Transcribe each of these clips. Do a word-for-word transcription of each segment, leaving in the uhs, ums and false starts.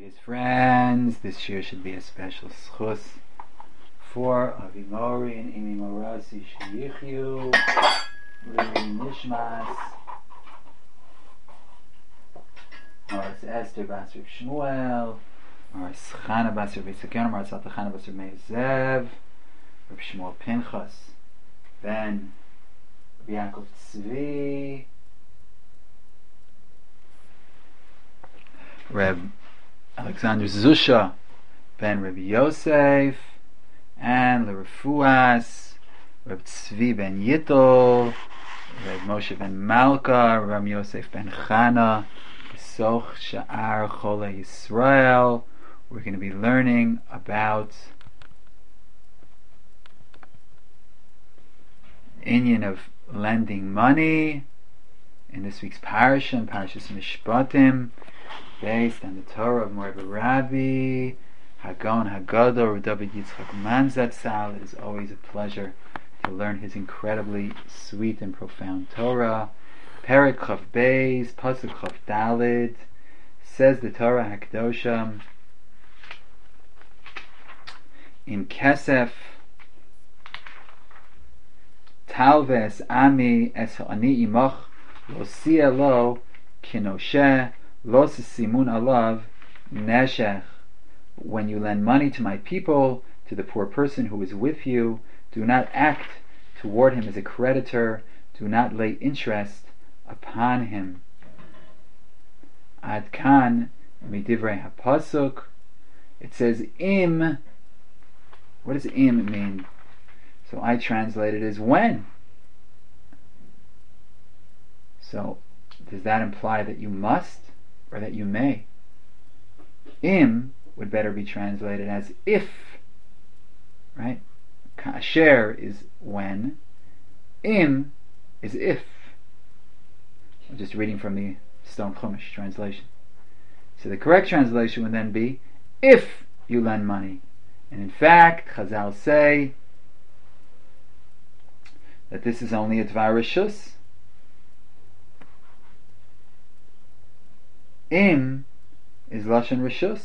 Dearest friends, this year should be a special schus for Avimori and Imi Morasi Sheyichyu Lili Nishmas Maras Esther Basar Shmuel Maras Chana Basar Beisakyon Maras Alta Chana Basar Meizev Reb Shmuel Pinchas Ben Reb Yaakov Tzvi Reb Alexander Zusha Ben Reb Yosef and L'Refuas Reb Tzvi Ben Yitol Reb Moshe Ben Malka Reb Yosef Ben Chana Soch Sha'ar Chole Yisrael. We're going to be learning about inyan of lending money in this week's parasha, Parashas Mishpatim, based on the Torah of Moreh Rabbi Hagon Hagadol David Yitzchak Manzatzal. It is always a pleasure to learn his incredibly sweet and profound Torah. Perek Chav Beis, Pasuk Chav Dalid, says the Torah Hakdosha, in Kesef Talves Ami Es Ani Imach Lo Sia Lo Kinoshe Lo Simun Alav Neshech. When you lend money to my people, to the poor person who is with you, do not act toward him as a creditor, do not lay interest upon him. Ad kan midivrei hapasuk. It says im. What does im mean? So I translate it as when. So does that imply that you must or that you may? Im would better be translated as if, right? Kasher is when. Im is if. I'm just reading from the Stone Chumash translation. So the correct translation would then be if you lend money. And in fact, Chazal say that this is only a Dvar Rishus. Im is Lashon Rishus.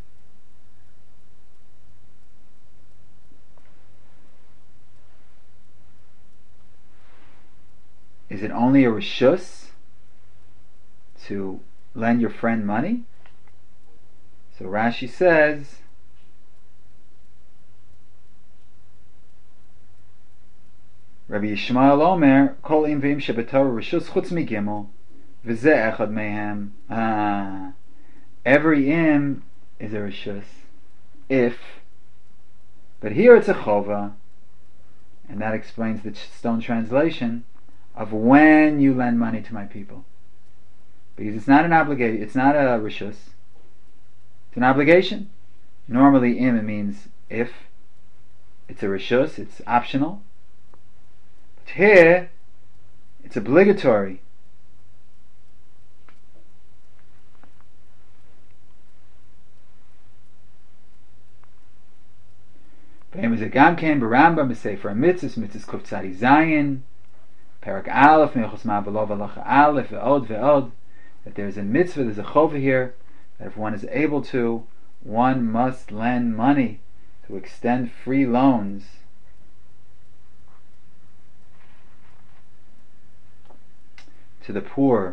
Is it only a Rishus to lend your friend money? So Rashi says Rabbi Yishmael Omer Kol im v'im shebetorah rishus chutz migimel v'zeh echad mehem. Ah, every im is a rishus if, but here it's a chova, and that explains the Stone translation of when you lend money to my people. Because it's not an obligation, it's not a rishus, it's an obligation. Normally im it means if, it's a rishus, it's optional. But here it's obligatory. Be'em is a gam ken b'Rambam b'Sefer HaMitzvos Mitzvos Kuf Tzadi Zayin Perek Aleph Minchos Ma'abalov Halacha Aleph ve'od ve'od, that there is a mitzvah, there's a chova here, that if one is able to, one must lend money, to extend free loans to the poor.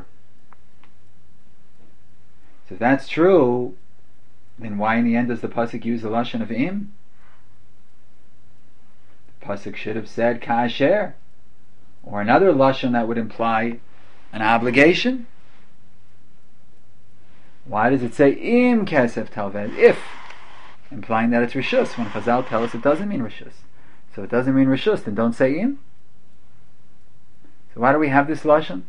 So if that's true, then why in the end does the pasuk use the lashon of im? The pasuk should have said kasher, or another lashon that would imply an obligation. Why does it say im kesef talved, if, implying that it's rishus, when Chazal tell us it doesn't mean rishus? So it doesn't mean rishus, then don't say im. So why do we have this lashon?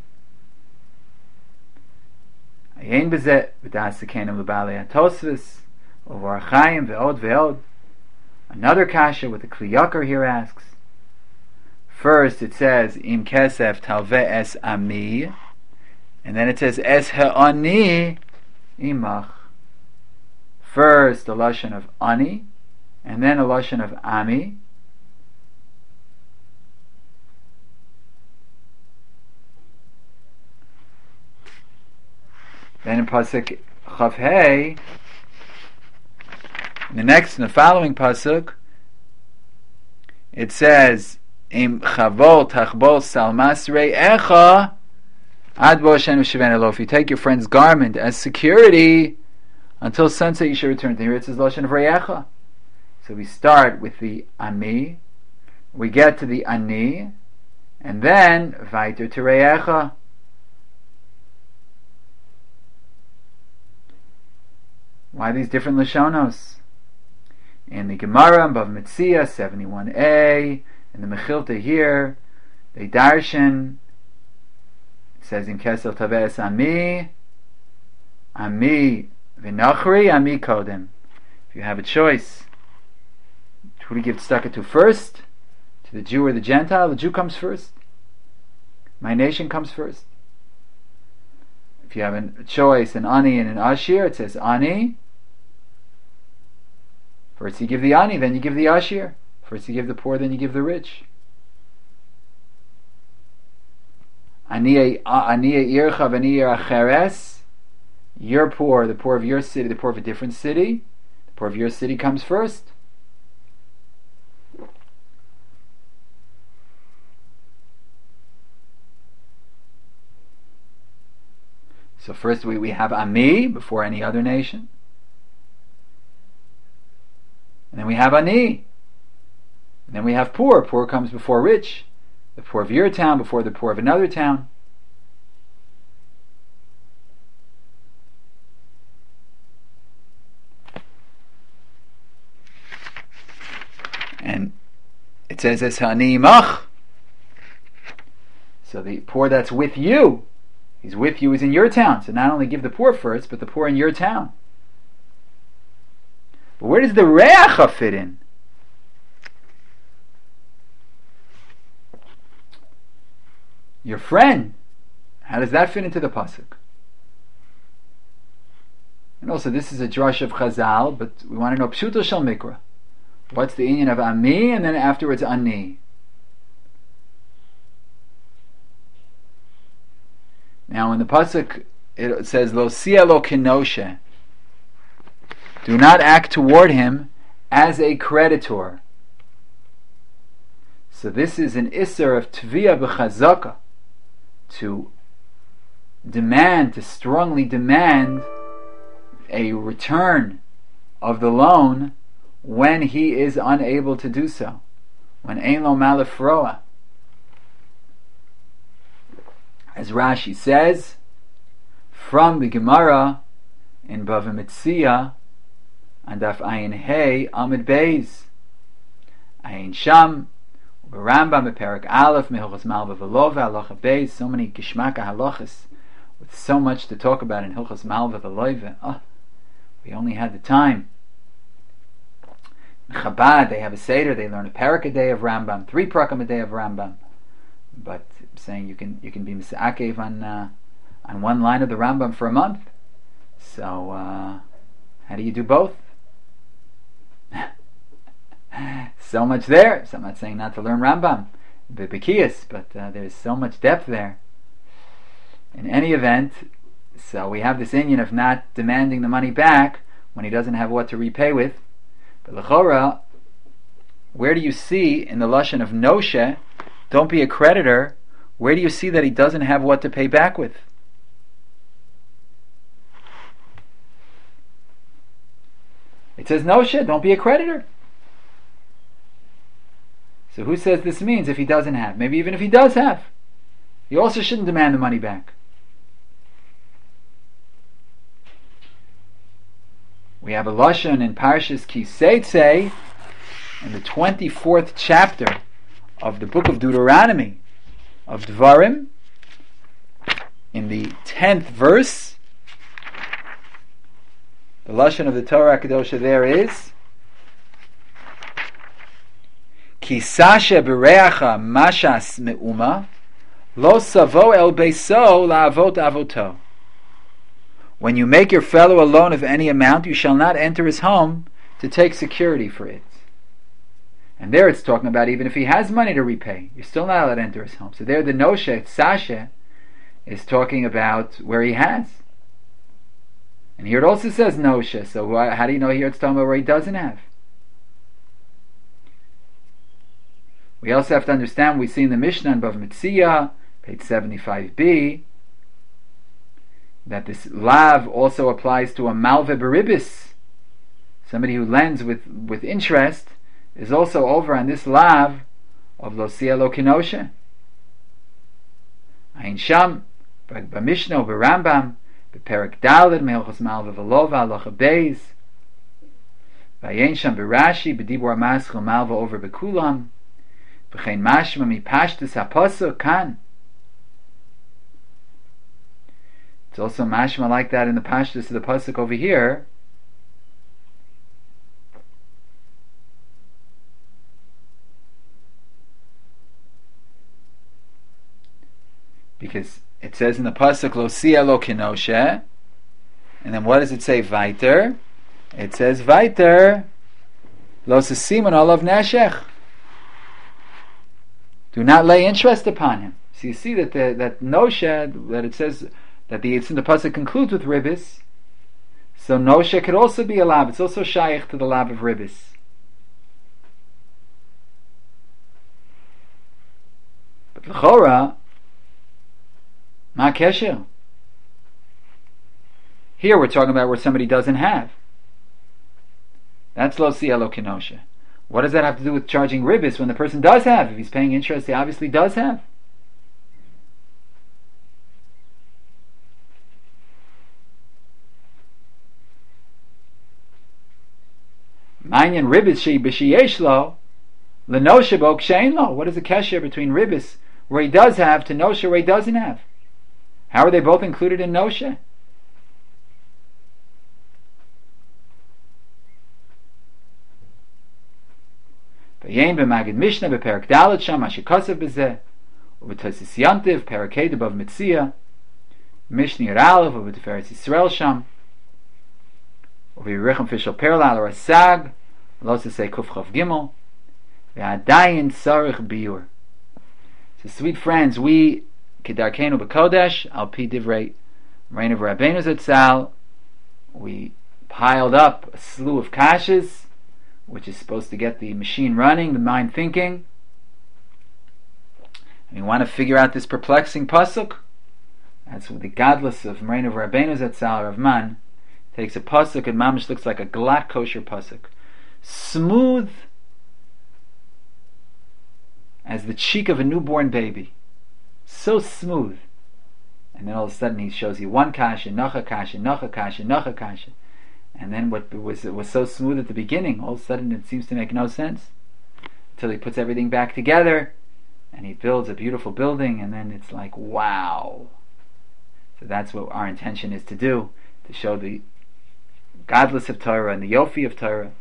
Ayin bezeh v'das sekenim l'balei atosvis over achayim ve'od ve'od. Another kasha with the Kli Yakar here asks. First it says im kesef talve es ami, and then it says es ha'ani imach. First a lashon of ani, and then a lashon of ami. Then in pasuk Chav Hey In the next, in the following pasuk, it says, "Im chavol tachbol salmasrei echa ad bo shenu sheven elo." If you take your friend's garment as security until sunset, you should return to here. It says loshen of reyecha. So we start with the ami, we get to the ani, and then weiter to reyecha. Why these different lashonos? In the Gemara, in Bava Metzia seventy-one a, in the Mechilta here, they darshan, it says in Kesel Taves Ami, Ami V'Nachri, Ami Kodem. If you have a choice, who do you give tzedakah to first? To the Jew or the Gentile? The Jew comes first. My nation comes first. If you have a choice, an ani and an ashir, it says ani. First you give the ani, then you give the ashir. First you give the poor, then you give the rich. Ani ircha v'ani acheres. You're poor, the poor of your city, the poor of a different city. The poor of your city comes first. So first we, we have Ami before any other nation. And then we have Ani. And then we have poor. Poor comes before rich. The poor of your town before the poor of another town. And it says es Ani mach. So the poor that's with you, he's with you, is in your town. So not only give the poor first, but the poor in your town. But where does the reacha fit in? Your friend. How does that fit into the pasuk? And also, this is a drush of Chazal, but we want to know pshuto shel mikra. What's the inyan of ami, and then afterwards ani? Now, in the pasuk, it says lo sia lo kenoshe. Do not act toward him as a creditor. So this is an isser of tvia b'chazaka, to demand, to strongly demand a return of the loan when he is unable to do so, when ein lo malifroa. As Rashi says, from the Gemara in Bava Metzia, and Daf Ayin Hey Amid Beis, Ayin Sham, Rambam Perak Aleph, Mehilchos Malva Velova, Halacha Beis, so many Gishmaka halachas, with so much to talk about in Hilchos Malva Velova. Oh, we only had the time. In Chabad, they have a Seder, they learn a parak a day of Rambam, three prakam a day of Rambam. But saying you can you can be misakev on uh, on one line of the Rambam for a month. So uh, how do you do both? So much there. So I'm not saying not to learn Rambam, Bibikiyas, but uh, there's so much depth there. In any event, so we have this inyan of not demanding the money back when he doesn't have what to repay with. But l'chora, where do you see in the lashon of noshe, don't be a creditor, where do you see that he doesn't have what to pay back with? It says noshe, don't be a creditor. So who says this means if he doesn't have? Maybe even if he does have, he also shouldn't demand the money back. We have a lashon in Parshas Ki Seitzei, in the twenty-fourth chapter of the book of Deuteronomy, of Dvarim, in the tenth verse. The lashon of the Torah Kedosha there is Ki sashe bereacha mashas me'uma lo savo el beiso la'avot avoto. When you make your fellow a loan of any amount, you shall not enter his home to take security for it. And there it's talking about even if he has money to repay, you're still not allowed to enter his home. So there the noshe, sashe, is talking about where he has. And here it also says noshe. So how do you know here it's talking about where he doesn't have? We also have to understand, we see in the Mishnah in Bav Metzia, page seventy-five b, that this lav also applies to a malve beribis. Somebody who lends with, with interest is also over on this lav of lo sia lo kinoshe. Ayin sham, b'Mishnah, b'Rambam, b'Perek Daled, me'ilchos malve v'lova, halacha beis, v'ayin sham b'Rashi, b'dibur maschil malve over b'kulam, v'chein mashma mi pashtus ha'pasuk kan. It's also mashma like that in the pashtus of the pasuk over here. Because it says in the pasuk lo sia lo kinoshe, and then what does it say weiter? It says weiter lo sesimon olav neshech. Do not lay interest upon him. So you see that the, that noshe, that it says that the it's in the pasuk concludes with ribis. So noshe could also be a lab. It's also shaykh to the lab of ribis. But l'chora, ma kesher. Here we're talking about where somebody doesn't have. That's lo sia lo kinoshe. What does that have to do with charging ribis when the person does have? If he's paying interest, he obviously does have. Manyan ribis shei b'sheyesh lo, l'noshe bo kshein lo. What is the kesher between ribis where he does have to noshe where he doesn't have? How are they both included in noshe? V'yein b'magid Mishnah b'perek Daled sham ashikasav b'zeh u'b'tosis yantiv perek Hey Bav Metzia Mishnah Yer Aleph u'b'tiferes Yisrael sham u'v'yirichem fishel perla al rasag lo sesei kuf chav gimel v'adayin sarich biur. So sweet friends, we kedarkenu b'kodesh al pi divrei Rein of Rabbeinu Zatzal, we piled up a slew of kashas, which is supposed to get the machine running, the mind thinking. And we want to figure out this perplexing pasuk. That's what the godless of Rein of Rabbeinu Zatzal, Rav Man, takes a pasuk and mamish looks like a glatt kosher pasuk, smooth as the cheek of a newborn baby, so smooth. And then all of a sudden he shows you one kasha, nacha kasha, nacha kasha, nacha kasha. And then what was was so smooth at the beginning, all of a sudden it seems to make no sense. Until he puts everything back together and he builds a beautiful building, and then it's like, wow. So that's what our intention is to do, to show the godless of Torah and the yofi of Torah.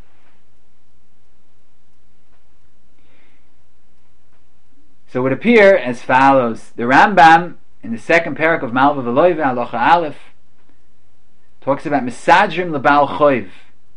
So it would appear as follows. The Rambam in the second parak of Malva V'Loiva Halacha Aleph talks about Mesadrim L'Bal Choiv.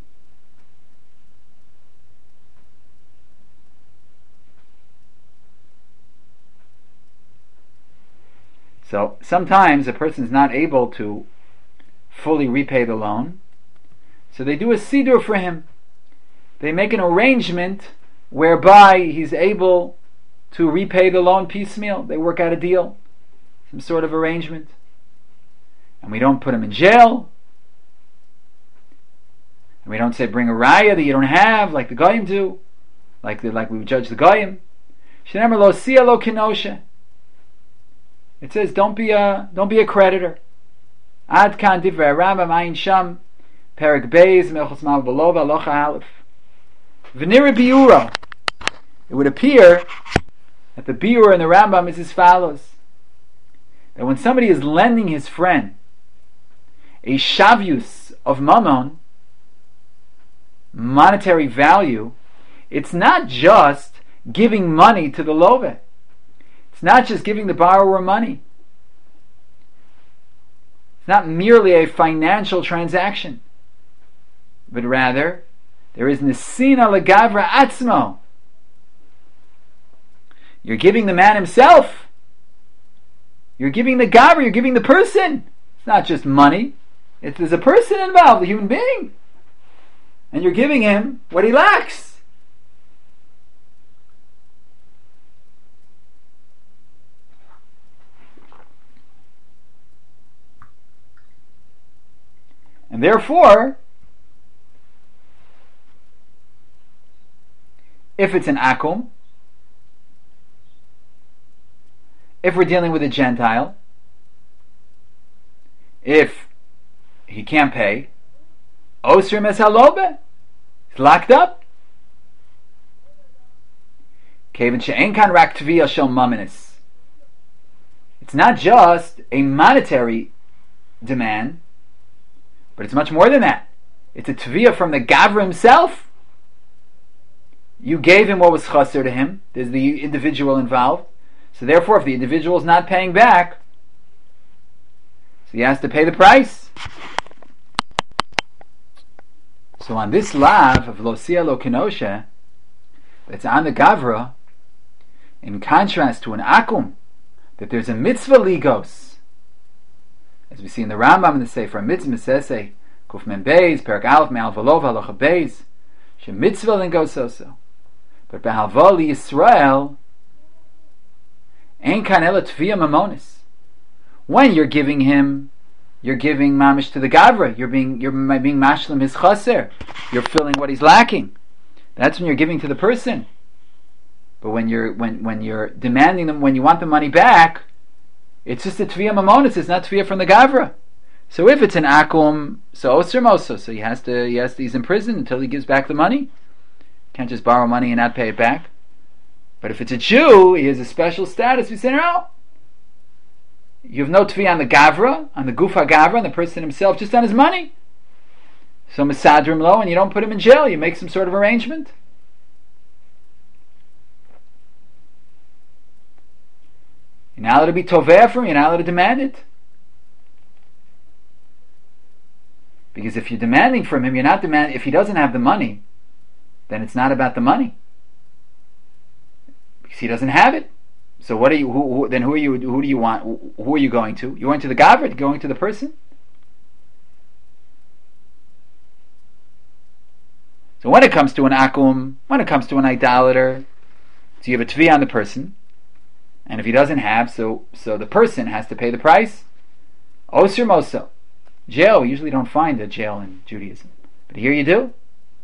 So sometimes a person is not able to fully repay the loan, so they do a siddur for him. They make an arrangement whereby he's able to repay the loan piecemeal. They work out a deal, some sort of arrangement. And we don't put him in jail. And we don't say bring a raya that you don't have, like the Goyim do, like the, like we would judge the Goyim. Shenemar lo sia lo kinoshe. It says don't be a don't be a creditor. Ad kan divrei Rambam ayin sham perek beis melchos mal belova locha aleph v'nira biuro. It would appear that the biur in the Rambam is as follows: that when somebody is lending his friend a shavius of mammon, monetary value, it's not just giving money to the love. It's not just giving the borrower money. It's not merely a financial transaction, but rather there is nesina legavra atzmo. You're giving the man himself. You're giving the gavra, you're giving the person. It's not just money. If there's a person involved, a human being, and you're giving him what he lacks. And therefore, if it's an akum, if we're dealing with a Gentile, if he can't pay, Osir Mesalobe, he's locked up. Kevin she'en kan rak tviyah shel mamanis. It's not just a monetary demand, but it's much more than that. It's a tviyah from the Gavra himself. You gave him what was chaser to him. There's the individual involved. So therefore, if the individual is not paying back, so he has to pay the price. So on this lav of Losia Lo Kenosha, that's on the Gavra, in contrast to an Akum, that there's a mitzvah ligos. As we see in the Rambam in the Sefer Mitzvah Sesei, Kuf Mem Beis, Perak Aleph, Me'al Volov, Halacha Beis, She mitzvah ligos also. But Behalva Li Yisrael, Ein Kan Ela Tviyah Mamonis. When you're giving him, you're giving mamish to the Gavra. You're being you're being mashlim his chaser. You're filling what he's lacking. That's when you're giving to the person. But when you're when when you're demanding them, when you want the money back, it's just a tviyah mamonis. It's not tviyah from the Gavra. So if it's an akum, so osir moso, so he has to he has to he's in prison until he gives back the money. Can't just borrow money and not pay it back. But if it's a Jew, he has a special status. We say no. You have no tviyah on the Gavra, on the Gufa Gavra, on the person himself, just on his money. So Mesadrim lo, and you don't put him in jail, you make some sort of arrangement. You're not allowed to be toveh for him, you're not allowed to demand it. Because if you're demanding from him, you're not demanding, if he doesn't have the money, then it's not about the money. Because he doesn't have it. So what are you? Who, who, then who are you? Who do you want? Who are you going to? You're going to the Gavra? You're going to the person? So when it comes to an akum, when it comes to an idolater, so you have a tviyah on the person, and if he doesn't have, so so the person has to pay the price. Osir moso, jail. We usually don't find a jail in Judaism, but here you do.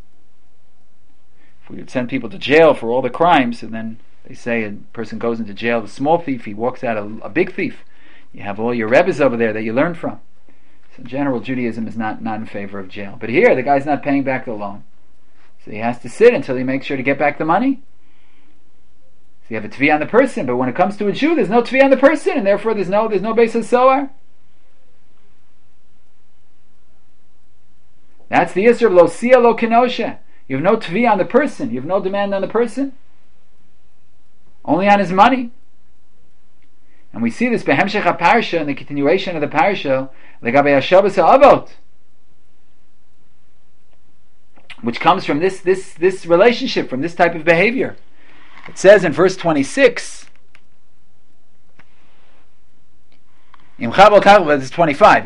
If we would send people to jail for all the crimes, and then they say a person goes into jail, the small thief, he walks out a, a big thief. You have all your rebbes over there that you learn from. So in general, Judaism is not, not in favor of jail. But here, the guy's not paying back the loan. So he has to sit until he makes sure to get back the money. So you have a tviyah on the person, but when it comes to a Jew, there's no tviyah on the person, and therefore there's no there's no basis soar. That's the issue of lo sia lo kenosha. You have no tviyah on the person. You have no demand on the person. Only on his money. And we see this behemshech ha-parsha, in the continuation of the parsha, legabe hashavas ha'avot, which comes from this this this relationship, from this type of behavior. It says in verse twenty-six, verse twenty-five,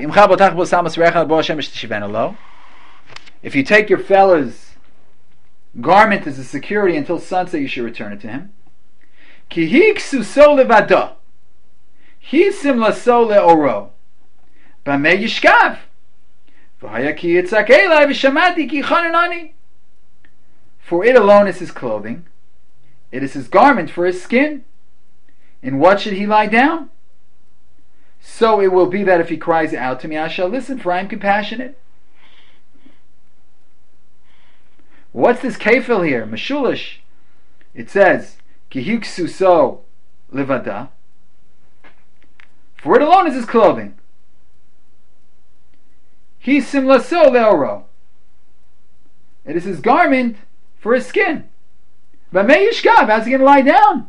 if you take your fellow's garment as a security until sunset, you should return it to him. Ki hiksuso levado, hisim laso leoro, b'mei yishkav, v'haya ki yitzak elai v'shamati ki chananani. For it alone is his clothing, it is his garment for his skin. In what should he lie down? So it will be that if he cries out to me, I shall listen, for I am compassionate. What's this kefil here? Meshulish. It says, Ki hiksuso levada. For it alone is his clothing. Hisim laso leoro. It is his garment for his skin. But may yishkav, how's he going to lie down?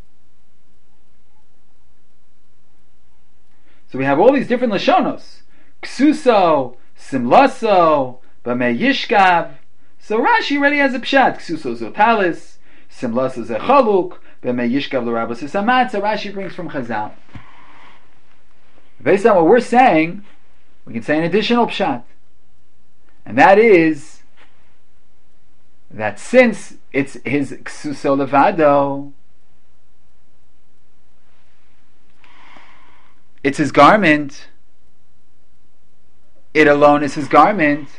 So we have all these different lashonos. Ksuso, Simlaso, B'mei Yishkav. So Rashi already has a pshat. Ksuso Zotalis, Simlaso Zechaluk, B'mei Yishkav L'Rabos Samat. So Rashi brings from Chazal. Based on what we're saying, we can say an additional pshat. And that is that since it's his Ksuso Levado, it's his garment, it alone is his garment,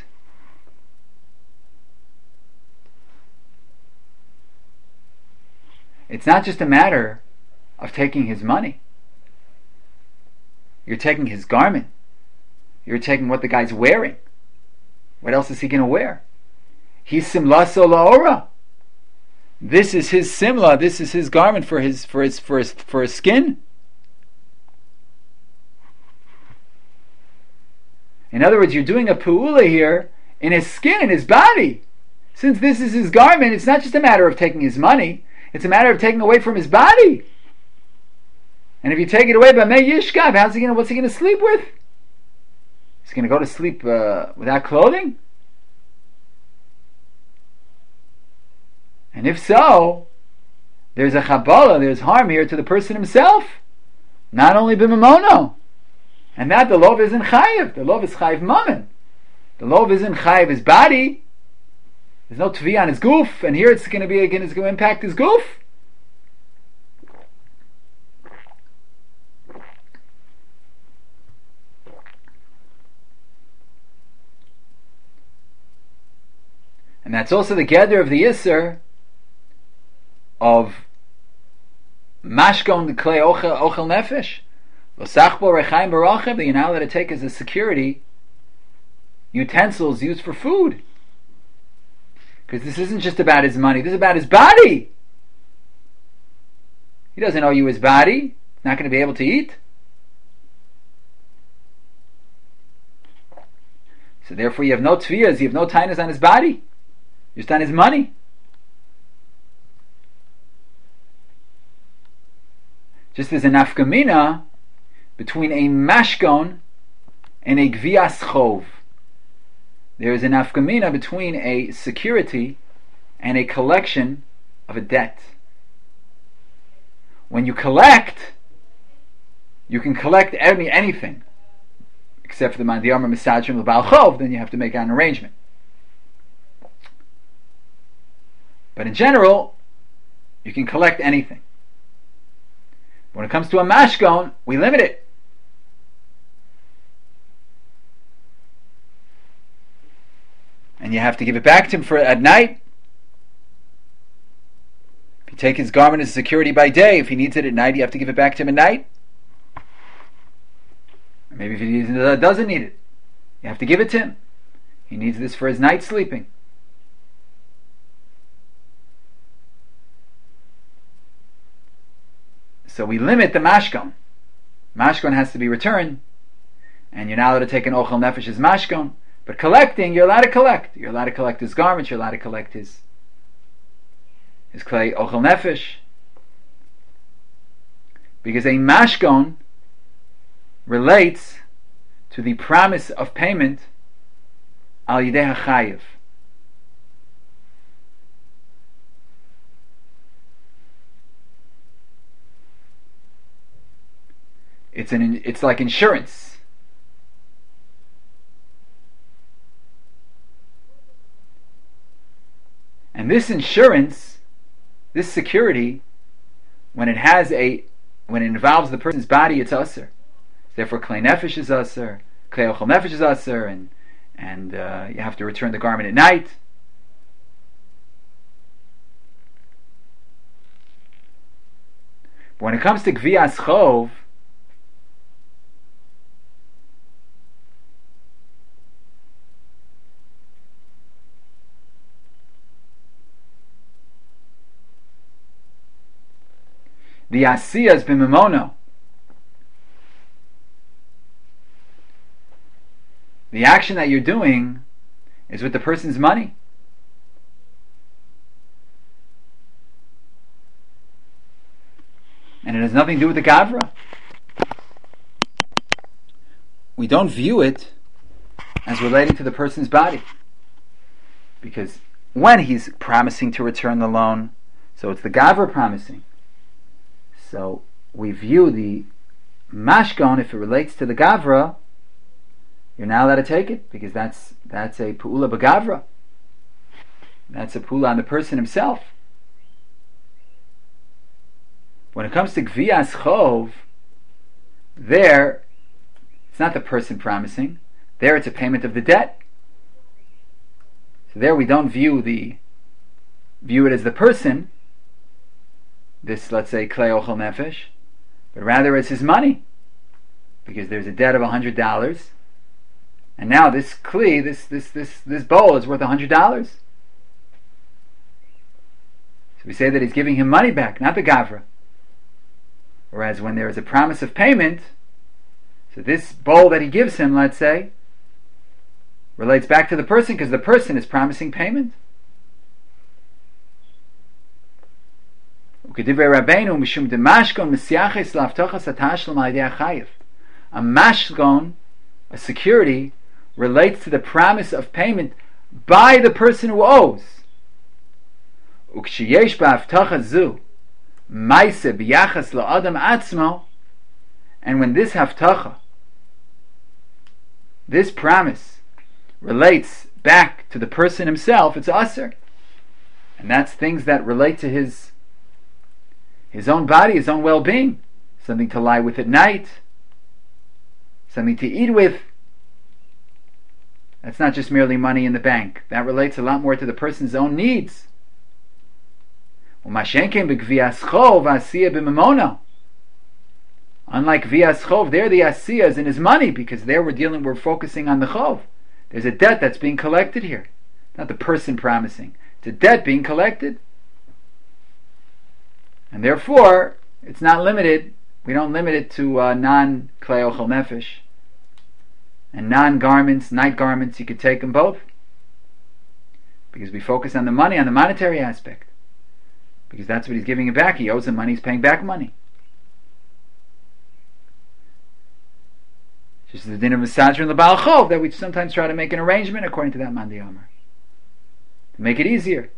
it's not just a matter of taking his money. You're taking his garment. You're taking what the guy's wearing. What else is he going to wear? He's simlaso la'ora. This is his simla. This is his garment for his for his for his for his skin. In other words, you're doing a pu'ula here in his skin, in his body. Since this is his garment, it's not just a matter of taking his money. It's a matter of taking away from his body. And if you take it away by Mei Yishkav, how's he gonna? What's he going to sleep with? He's going to go to sleep uh, without clothing? And if so, there's a Chabala, there's harm here to the person himself. Not only b'mamono. And that the love isn't chayiv. The love is chayiv mammon. The love isn't chayiv his body. There's no tvi on his goof. And here it's going to be again, it's going to impact his goof. And that's also the gather of the Yisr of mashkon the clay ochel ochel nefesh l'sachbo rechaim barachav, that you're not allowed to take as a security utensils used for food, because this isn't just about his money. This is about his body. He doesn't owe you his body. He's not going to be able to eat. So therefore, you have no tviyas. You have no tainas on his body. Just on his money. Just as a nafkamina between a mashkon and a gvias chov. There is a nafkamina between a security and a collection of a debt. When you collect, you can collect any, anything, except for the mandiyama misajim l'bal chov. Then you have to make an arrangement. But in general, you can collect anything. When it comes to a mashkon, we limit it. And you have to give it back to him for at night. If you take his garment as security by day, if he needs it at night, you have to give it back to him at night. Or maybe if he doesn't need it, you have to give it to him. He needs this for his night sleeping. So we limit the mashkon. Mashkon has to be returned, and you're not allowed to take an ochel nefesh as mashkon. But collecting, you're allowed to collect. You're allowed to collect his garments. You're allowed to collect his his clay ochel nefesh, because a mashkon relates to the promise of payment al yidei hachayiv. It's an it's like insurance. And this insurance, this security, when it has a when it involves the person's body, it's usher. Therefore, klei nefesh is usher, klei ochel nefesh is usher, and and uh, you have to return the garment at night. But when it comes to gvias chov, the asiyah has been mimono. The action that you're doing is with the person's money. And it has nothing to do with the gavra. we don't view it as relating to the person's body. Because when he's promising to return the loan, so it's the Gavra promising. So we view the Mashkon, if it relates to the Gavra, you're not allowed to take it, because that's that's a Pu'ula B'Gavra. That's a Pu'ula on the person himself. When it comes to Gviyas Chov, there, it's not the person promising. There it's a payment of the debt. So there we don't view the view it as the person, this, let's say, Klei Ochel Nefesh, but rather it's his money, because there's a debt of a hundred dollars, and now this Kli, this this this this bowl is worth a hundred dollars. So we say that he's giving him money back, not the Gavra. Whereas when there is a promise of payment, so this bowl that he gives him, let's say, relates back to the person, because the person is promising payment. A mashgon, a security, relates to the promise of payment by the person who owes. And when this haftacha, this promise, relates back to the person himself, it's aser. And that's things that relate to his his own body, his own well-being. Something to lie with at night, something to eat with. That's not just merely money in the bank. That relates a lot more to the person's own needs. Unlike Gviyas Chov, there the Asiyah is in his money, because there we're dealing, we're focusing on the Chov. There's a debt that's being collected here. Not the person promising. It's a debt being collected. And therefore, it's not limited. We don't limit it to uh, non-Klei Ochel Nefesh. And non-garments, night garments, you could take them both. Because we focus on the money, on the monetary aspect. Because that's what he's giving it back. He owes him money, he's paying back money. Just as the din of Masajr and the Baal Chov, that we sometimes try to make an arrangement according to that Mandi Omer, to make it easier.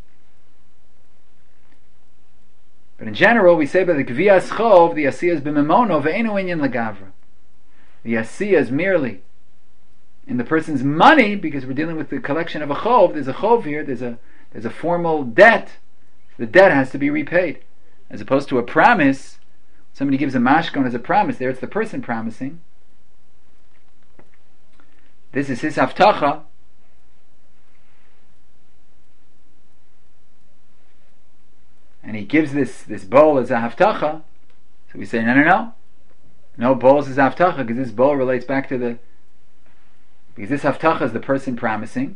But in general, we say by the Gviyas Chov, the Asiyah is b'memono ve'enu inyan legavra. The Asiyah is merely in the person's money, because we're dealing with the collection of a Chov. There's a Chov here, there's a there's a formal debt. The debt has to be repaid. As opposed to a promise, somebody gives a mashkon as a promise, there it's the person promising. This is his haftacha. And he gives this, this bowl as a haftacha. So we say, no, no, no. No, bowls is haftacha, because this bowl relates back to the... Because this haftacha is the person promising.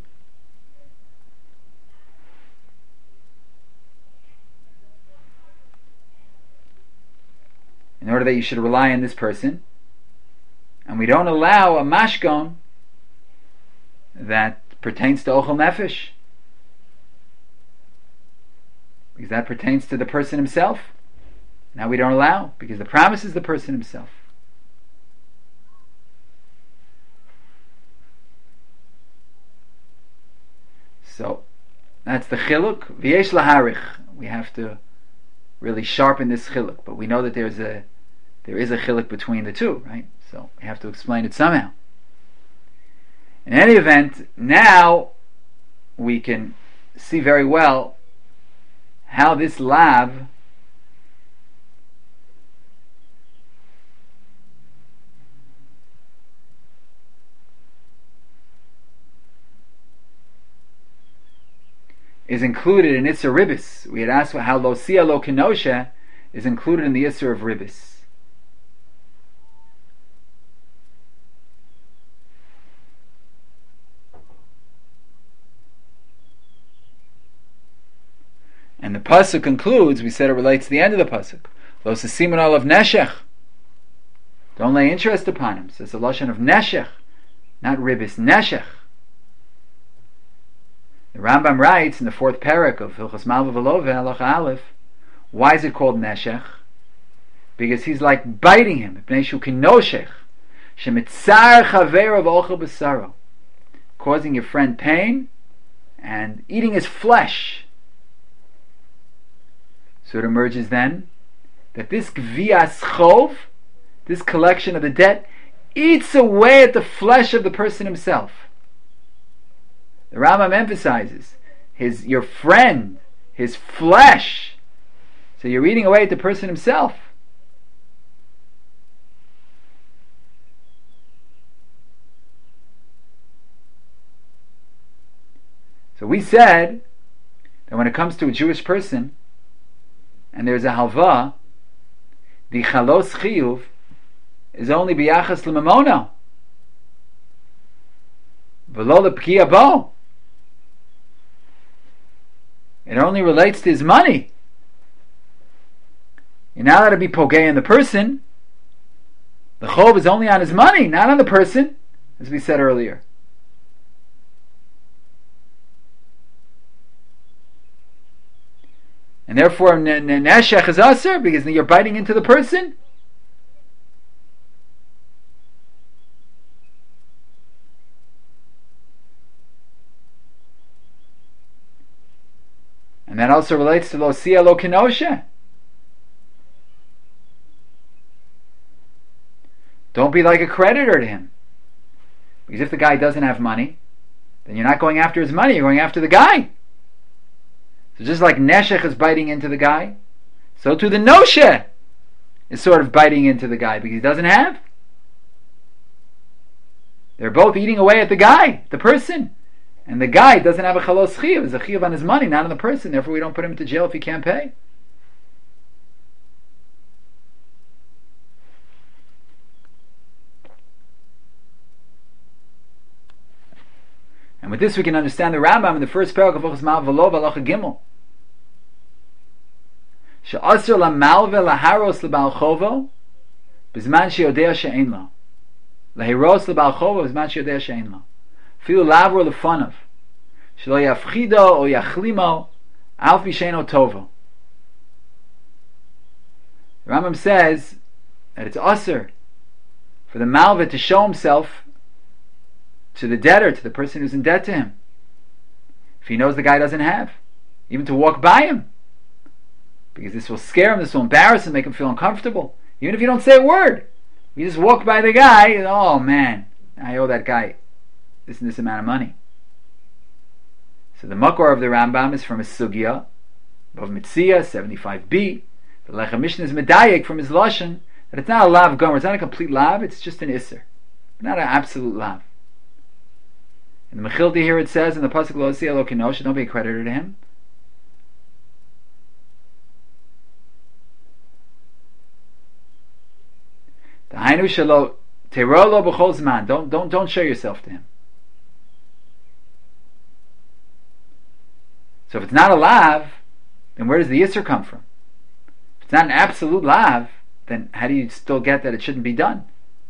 In order that you should rely on this person. And we don't allow a mashkon that pertains to Ochel Nefesh, because that pertains to the person himself. Now we don't allow, because the promise is the person himself. So that's the chiluk. V'yesh laharich. We have to really sharpen this chiluk, but we know that there's a there is a chiluk between the two, right? So we have to explain it somehow. In any event, now we can see very well how this lav is included in Isser Ribis. We had asked how lo sia lo kenosha is included in the Isser of Ribis. And the pasuk concludes, we said it relates to the end of the pasuk. Lo sesimun olav neshech. Don't lay interest upon him. So it's a lashon of neshech, not ribis, neshech. The Rambam writes in the fourth parak of Hilchos Malva V'Love, halacha aleph, why is it called neshech? Because he's like biting him. B'nei shu kinoshech. Shemitzar chaver of ochel b'saro, causing your friend pain and eating his flesh. So it emerges then that this gvias chov, this collection of the debt, eats away at the flesh of the person himself. The Rambam emphasizes his your friend, his flesh. So you're eating away at the person himself. So we said that when it comes to a Jewish person and there's a halva, the chalos chiyuv is only biyachas l'mamona, v'lo l'pkiya bo. It only relates to his money. You're not allowed to be pogay in the person. The chov is only on his money, not on the person, as we said earlier. And therefore, neshech is aser because you're biting into the person. And that also relates to lo sia lo kenosha. Don't be like a creditor to him. Because if the guy doesn't have money, then you're not going after his money, you're going after the guy. So just like neshech is biting into the guy, so too the noshe is sort of biting into the guy because he doesn't have. They're both eating away at the guy, the person. And the guy doesn't have a chalos chiyuv, there's a chiyuv on his money, not on the person, therefore we don't put him into jail if he can't pay. And with this we can understand the Rambam in the first parak of Ochos Ma'av V'lo V'alacha Gimel. She'asur la'malve laharos l'bal chovo b'zman she'yodea she'ein lo. Lahiros l'bal chovo b'zman she'yodea she'ein lo. Filu lavro l'fanav. She'lo yafchido o yachlimo alf b'sheino tovo. The Rambam says that it's asur for the malve to show himself to the debtor, to the person who's in debt to him, if he knows the guy doesn't have, even to walk by him, because this will scare him, this will embarrass him, make him feel uncomfortable. Even if you don't say a word, you just walk by the guy, and, oh man, I owe that guy this and this amount of money. So the makor of the Rambam is from a sugya of Mitzia seventy-five b. The Lechem Mishnah is medayek from his lashon that it's not a lav gomer, it's not a complete lav, it's just an isser, not an absolute lav. In the Mechilta here it says in the pasuk lo sia lo kenosha, don't be a creditor to him. The hainu shelo teiro lo b'chol zman, don't don't don't show yourself to him. So if it's not a lav, then where does the yisr come from? If it's not an absolute lav, then how do you still get that it shouldn't be done?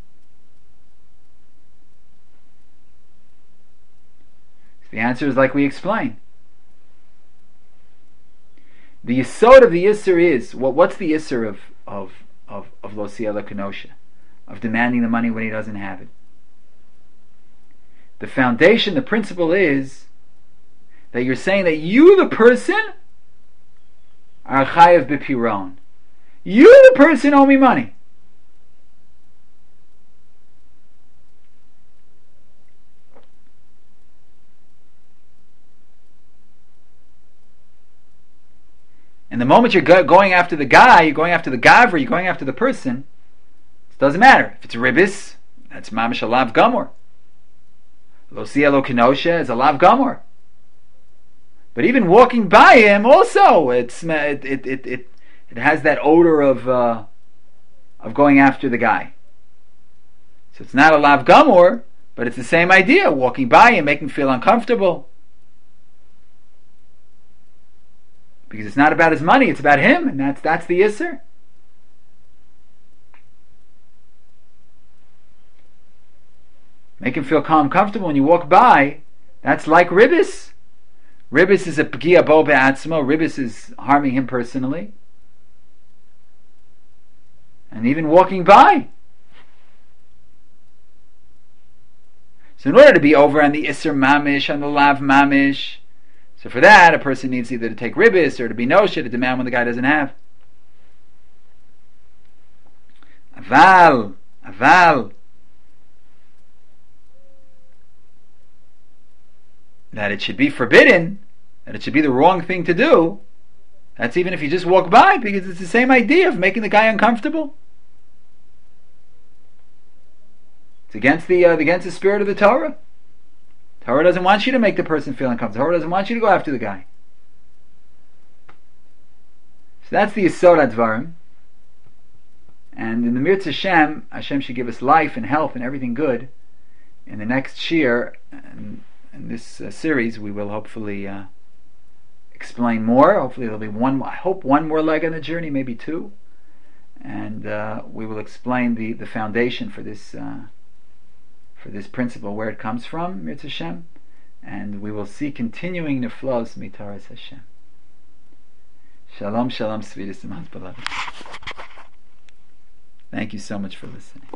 The answer is like we explained. The yisod of the yisr is what? What's the yisr of of of of lo sia lo kenosha, of demanding the money when he doesn't have it? The foundation, the principle is that you're saying that you, the person, are chayav b'piron. You, the person, owe me money. And the moment you're go- going after the guy, you're going after the gavra, you're going after the person, it doesn't matter. If it's a ribis, that's mamish a lav gamor. Lo sia lo kenosha is a lav gamor. But even walking by him, also, it's it it it it, it has that odor of uh, of going after the guy. So it's not a lav gamor, but it's the same idea. Walking by him, making him feel uncomfortable. Because it's not about his money, it's about him, and that's that's the yisr. Make him feel calm, comfortable when you walk by. That's like ribis. Ribis is a pgia bo be'atzmo. Ribis is harming him personally. And even walking by. So in order to be over on the Isser Mamish, on the Lav Mamish, so for that, a person needs either to take Ribbis or to be Noshe, to demand when the guy doesn't have. Aval, Aval, that it should be forbidden, that it should be the wrong thing to do, that's even if you just walk by, because it's the same idea of making the guy uncomfortable. It's against the uh, against the spirit of the Torah. Torah doesn't want you to make the person feel uncomfortable. Torah doesn't want you to go after the guy. So that's the Yisod HaDvarim. And in the Mirz Hashem, Hashem should give us life and health and everything good. In the next Shir, in, in this uh, series, we will hopefully uh, explain more. Hopefully there'll be one, I hope one more leg on the journey, maybe two. And uh, we will explain the, the foundation for this uh, for this principle, where it comes from, Mirz Hashem, and we will see continuing neflos mitaras Hashem. Shalom, shalom, svidus, beloved. Thank you so much for listening.